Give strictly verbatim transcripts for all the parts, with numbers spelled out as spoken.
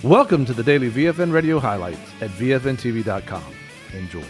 Welcome to the daily V F N Radio highlights at V F N T V dot com. Enjoy.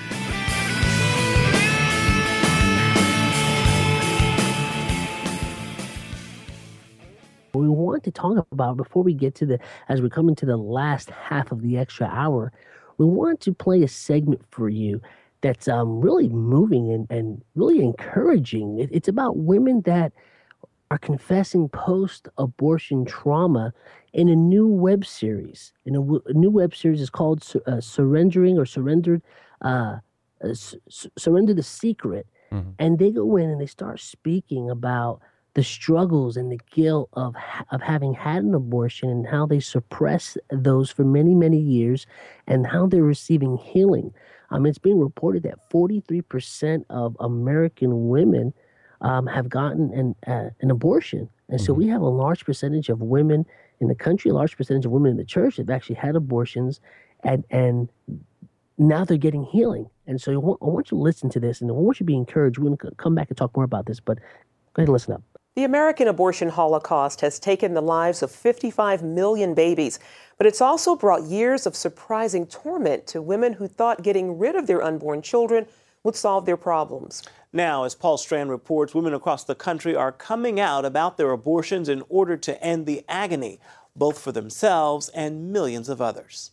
We want to talk about, before we get to the, as we come into the last half of the extra hour, we want to play a segment for you that's um, really moving and, and really encouraging. It, it's about women that are confessing post-abortion trauma in a new web series. In a, a new web series is called uh, Surrendering or Surrendered, uh, uh, Su- Surrender the Secret. Mm-hmm. And they go in and they start speaking about the struggles and the guilt of of having had an abortion and how they suppress those for many, many years and how they're receiving healing. Um, it's being reported that forty-three percent of American women um, have gotten an, uh, an abortion. And so we have a large percentage of women in the country, a large percentage of women in the church that have actually had abortions, and, and now they're getting healing. And so I want, I want you to listen to this, and I want you to be encouraged. We're going to come back and talk more about this, but go ahead and listen up. The American abortion holocaust has taken the lives of fifty-five million babies, but it's also brought years of surprising torment to women who thought getting rid of their unborn children would solve their problems. Now, as Paul Strand reports, women across the country are coming out about their abortions in order to end the agony, both for themselves and millions of others.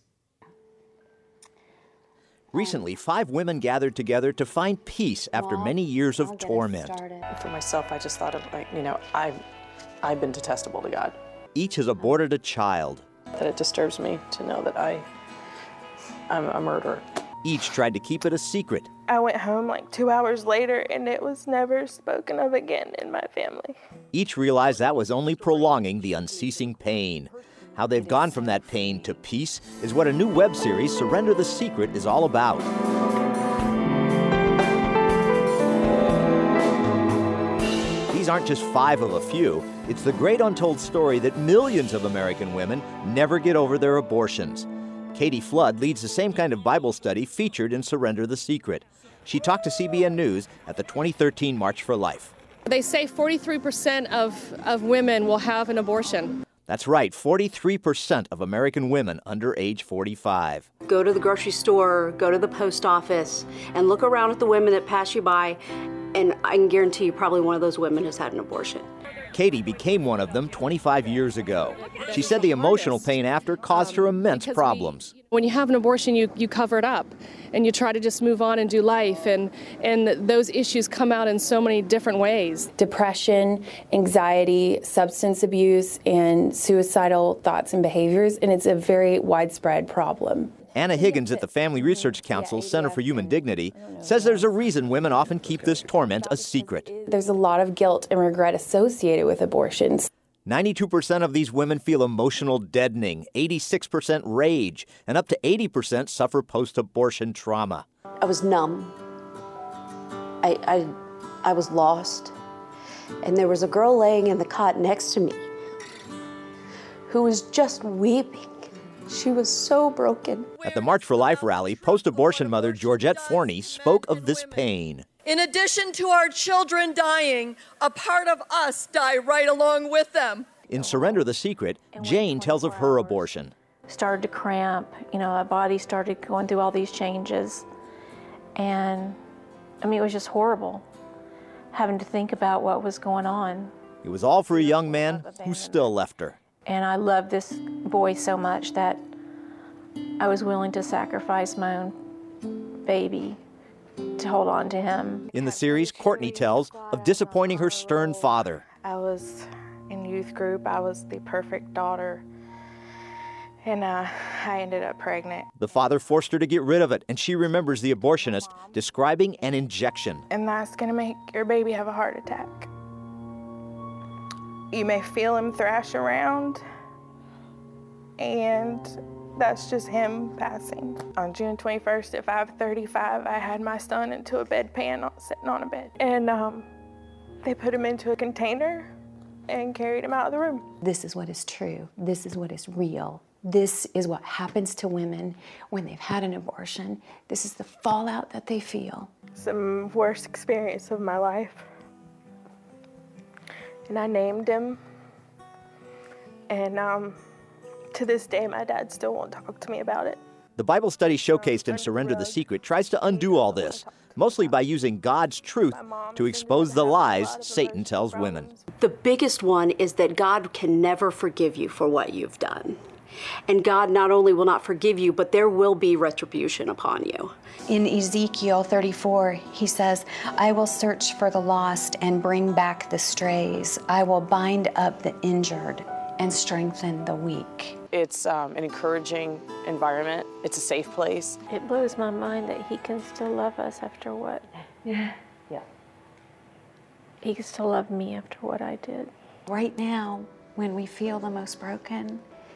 Recently, five women gathered together to find peace after many years of torment. For myself, I just thought of, like, you know, I've, I've been detestable to God. Each has aborted a child. That it disturbs me to know that I, I'm a murderer. Each tried to keep it a secret. I went home like two hours later, and it was never spoken of again in my family. Each realized that was only prolonging the unceasing pain. How they've gone from that pain to peace is what a new web series, Surrender the Secret, is all about. These aren't just five of a few. It's the great untold story that millions of American women never get over their abortions. Katie Flood leads the same kind of Bible study featured in Surrender the Secret. She talked to C B N News at the twenty thirteen March for Life. They say forty-three percent of, of women will have an abortion. That's right, forty-three percent of American women under age forty-five. Go to the grocery store, go to the post office, and look around at the women that pass you by, and I can guarantee you probably one of those women has had an abortion. Katie became one of them twenty-five years ago. She said the emotional pain after caused her immense problems. When you have an abortion, you, you cover it up, and you try to just move on and do life, and, and those issues come out in so many different ways. Depression, anxiety, substance abuse, and suicidal thoughts and behaviors, and it's a very widespread problem. Anna Higgins at the Family Research Council's Center for Human Dignity says there's a reason women often keep this torment a secret. There's a lot of guilt and regret associated with abortions. ninety-two percent of these women feel emotional deadening, eighty-six percent rage, and up to eighty percent suffer post-abortion trauma. I was numb. I, I, I was lost. And there was a girl laying in the cot next to me who was just weeping. She was so broken. At the March for Life rally, post-abortion mother Georgette Forney spoke of this pain. In addition to our children dying, a part of us die right along with them. In Surrender the Secret, Jane tells of her abortion. Started to cramp, you know, my body started going through all these changes. And, I mean, it was just horrible, having to think about what was going on. It was all for a young man who still left her. And I loved this boy so much that I was willing to sacrifice my own baby to hold on to him. In the series, Courtney tells of disappointing her stern father. I was in youth group. I was the perfect daughter. And uh, I ended up pregnant. The father forced her to get rid of it, and she remembers the abortionist describing an injection. And that's going to make your baby have a heart attack. You may feel him thrash around, and that's just him passing. On June twenty-first at five thirty-five, I had my son into a bedpan sitting on a bed. And um, they put him into a container and carried him out of the room. This is what is true. This is what is real. This is what happens to women when they've had an abortion. This is the fallout that they feel. It's the worst experience of my life. And I named him. And um, to this day, my dad still won't talk to me about it. The Bible study showcased in Surrender the Secret tries to undo all this, mostly by using God's truth to expose the lies Satan tells women. The biggest one is that God can never forgive you for what you've done. And God not only will not forgive you, but there will be retribution upon you. In Ezekiel thirty-four, he says, I will search for the lost and bring back the strays. I will bind up the injured and strengthen the weak. It's um, an encouraging environment. It's a safe place. It blows my mind that he can still love us after what? Yeah. Yeah. He can still love me after what I did. Right now, when we feel the most broken,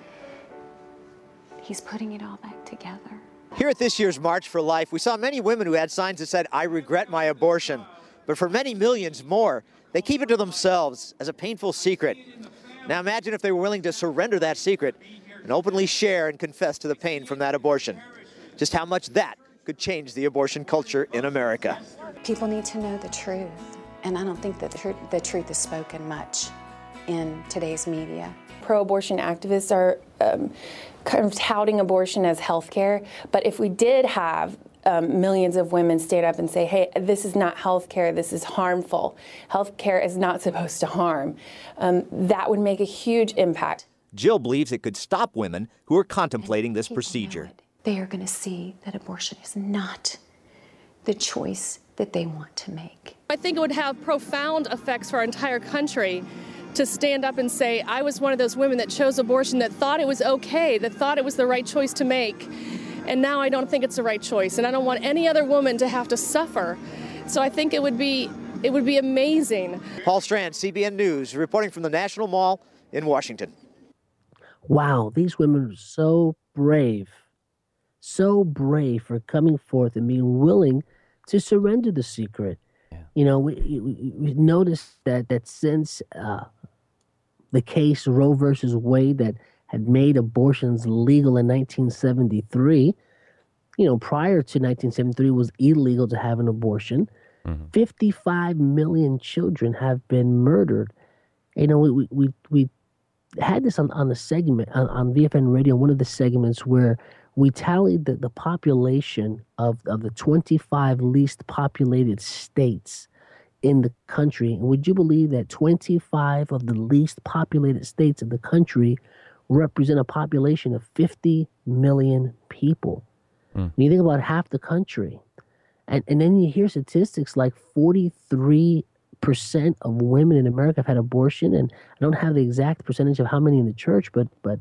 he's putting it all back together. Here at this year's March for Life, we saw many women who had signs that said, I regret my abortion. But for many millions more, they keep it to themselves as a painful secret. Now imagine if they were willing to surrender that secret and openly share and confess to the pain from that abortion. Just how much that could change the abortion culture in America. People need to know the truth, and I don't think that the, tr the truth is spoken much in today's media. Pro-abortion activists are um, kind of touting abortion as health care, but if we did have um, millions of women stand up and say, hey, this is not health care, this is harmful, health care is not supposed to harm, um, that would make a huge impact. Jill believes it could stop women who are contemplating this procedure. They are going to see that abortion is not the choice that they want to make. I think it would have profound effects for our entire country to stand up and say, I was one of those women that chose abortion, that thought it was okay, that thought it was the right choice to make. And now I don't think it's the right choice. And I don't want any other woman to have to suffer. So I think it would be, it would be amazing. Paul Strand, C B N News, reporting from the National Mall in Washington. Wow, these women are so brave, so brave for coming forth and being willing to surrender the secret. Yeah. You know, we, we, we noticed that, that since uh, the case Roe versus Wade that had made abortions legal in nineteen seventy-three, you know, prior to nineteen seventy-three, it was illegal to have an abortion. Mm-hmm. fifty-five million children have been murdered. You know, we, we, we, we had this on, on the segment, on, on V F N Radio, one of the segments where we tallied the, the population of, of the twenty-five least populated states in the country. And would you believe that twenty-five of the least populated states in the country represent a population of fifty million people? Mm. When you think about half the country, and, and then you hear statistics like forty-three percent of women in America have had abortion, and I don't have the exact percentage of how many in the church, but but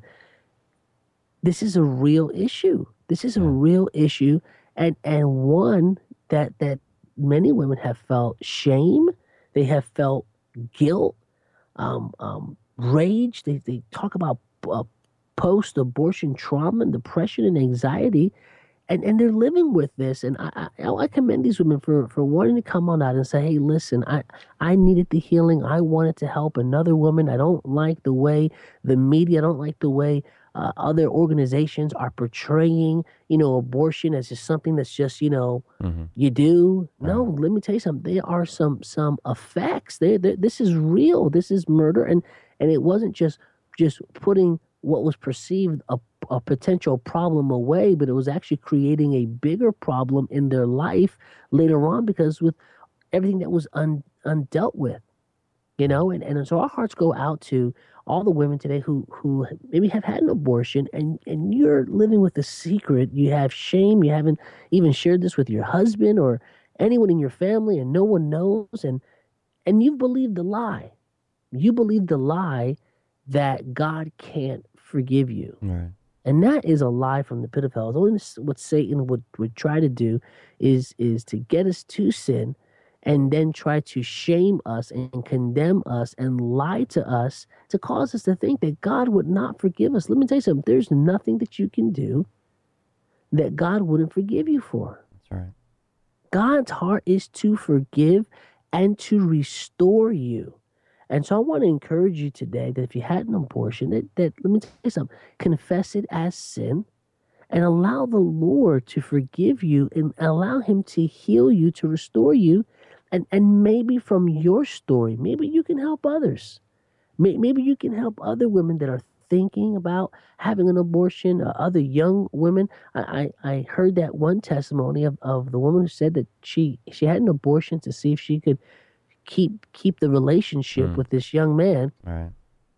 this is a real issue. This is a real issue, and and one that that many women have felt shame, they have felt guilt, um, um, rage. They they talk about uh, post-abortion trauma and depression and anxiety. And and they're living with this, and I, I I commend these women for, for wanting to come on out and say, hey, listen, I, I needed the healing. I wanted to help another woman. I don't like the way the media, I don't like the way uh, other organizations are portraying, you know, abortion as just something that's just, you know, mm-hmm. you do. No, let me tell you something. There are some some effects. They, this is real. This is murder, and and it wasn't just just putting what was perceived a, a potential problem away, but it was actually creating a bigger problem in their life later on, because with everything that was un, undealt with, you know, and, and so our hearts go out to all the women today who, who maybe have had an abortion, and, and you're living with a secret. You have shame. You haven't even shared this with your husband or anyone in your family, and no one knows. And, and you've believed the lie. You believe the lie that God can't forgive you. Right. And that is a lie from the pit of hell. Only what Satan would, would try to do is, is to get us to sin and then try to shame us and condemn us and lie to us to cause us to think that God would not forgive us. Let me tell you something. There's nothing that you can do that God wouldn't forgive you for. That's right. God's heart is to forgive and to restore you. And so I want to encourage you today that if you had an abortion, that, that let me tell you something, confess it as sin and allow the Lord to forgive you and allow him to heal you, to restore you. And, and maybe from your story, maybe you can help others. Maybe you can help other women that are thinking about having an abortion, uh, other young women. I, I, I heard that one testimony of, of the woman who said that she, she had an abortion to see if she could keep keep the relationship Mm. with this young man, Right.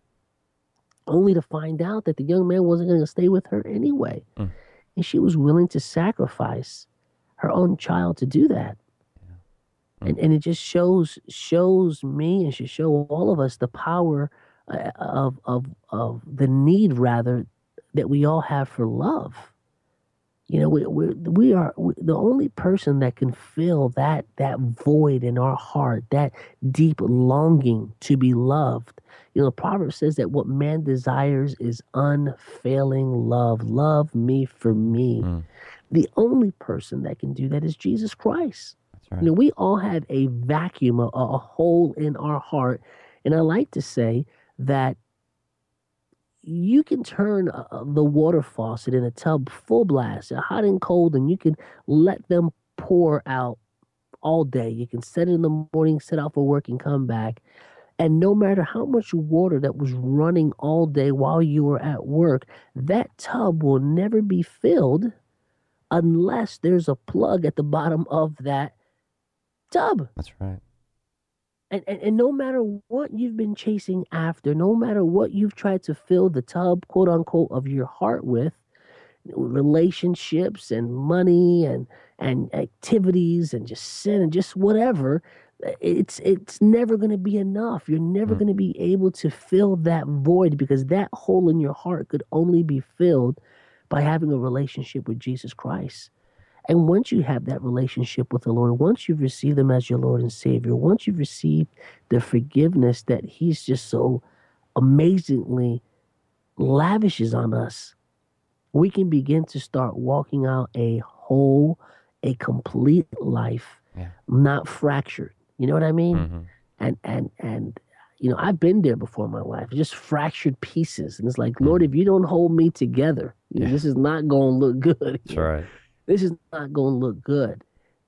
only to find out that the young man wasn't going to stay with her anyway. Mm. And she was willing to sacrifice her own child to do that. And and it just shows shows me and should show all of us the power uh, of of of the need rather that we all have for love. You know, we we we are we, the only person that can fill that that void in our heart, that deep longing to be loved. You know, the proverb says that what man desires is unfailing love. Love me for me. Mm. The only person that can do that is Jesus Christ. That's right. You know, we all have a vacuum, a, a hole in our heart. And I like to say that you can turn uh, the water faucet in a tub full blast, uh, hot and cold, and you can let them pour out all day. You can set it in the morning, set out for work, and come back. And no matter how much water that was running all day while you were at work, that tub will never be filled unless there's a plug at the bottom of that tub. That's right. And, and and no matter what you've been chasing after, no matter what you've tried to fill the tub, quote unquote, of your heart with, relationships and money and and activities and just sin and just whatever, it's it's never going to be enough. You're never Mm. going to be able to fill that void, because that hole in your heart could only be filled by having a relationship with Jesus Christ. And once you have that relationship with the Lord, once you've received him as your Lord and Savior, once you've received the forgiveness that he's just so amazingly lavishes on us, we can begin to start walking out a whole, a complete life, Yeah. not fractured. You know what I mean? Mhm. And, and, and, you know, I've been there before in my life, just fractured pieces. And it's like, Lord, if you don't hold me together, you know, Yeah. this is not going to look good. That's right. This is not going to look good.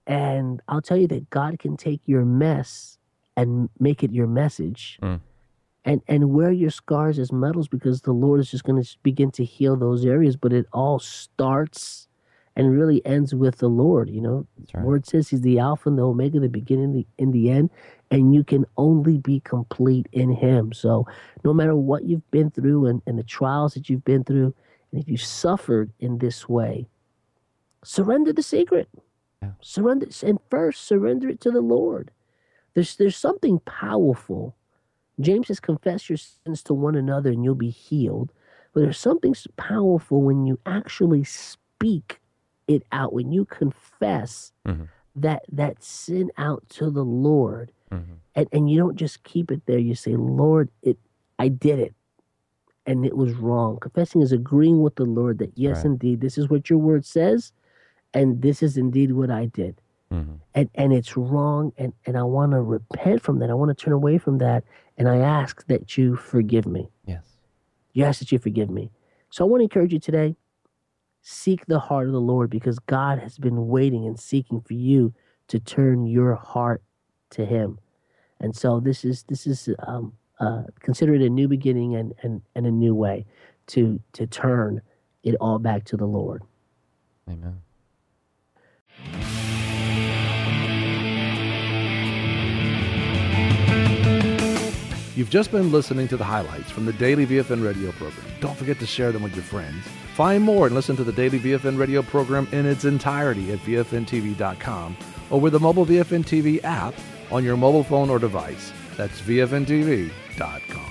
And I'll tell you that God can take your mess and make it your message. Mm. And and wear your scars as medals, because the Lord is just going to begin to heal those areas. But it all starts and really ends with the Lord. You know, That's the right. Word says he's the Alpha and the Omega, the beginning and the, in the end. And you can only be complete in him. So no matter what you've been through and, and the trials that you've been through, and if you've suffered in this way, surrender the secret. Yeah. Surrender, and first surrender it to the Lord. There's there's something powerful. James says, confess your sins to one another and you'll be healed. But there's something s- powerful when you actually speak it out, when you confess Mhm. that that sin out to the Lord. Mhm. And and you don't just keep it there. You say, Lord, it I did it. And it was wrong. Confessing is agreeing with the Lord that, yes, right. indeed, this is what your word says. And this is indeed what I did. Mhm. And and it's wrong. And, and I want to repent from that. I want to turn away from that. And I ask that you forgive me. Yes. You ask that you forgive me. So I want to encourage you today, seek the heart of the Lord, because God has been waiting and seeking for you to turn your heart to him. And so this is this is um, uh, consider it a new beginning and, and, and a new way to to turn it all back to the Lord. Amen. You've just been listening to the highlights from the Daily V F N radio program. Don't forget to share them with your friends. Find more and listen to the Daily V F N radio program in its entirety at V F N T V dot com or with the mobile V F N T V app on your mobile phone or device. That's V F N T V dot com.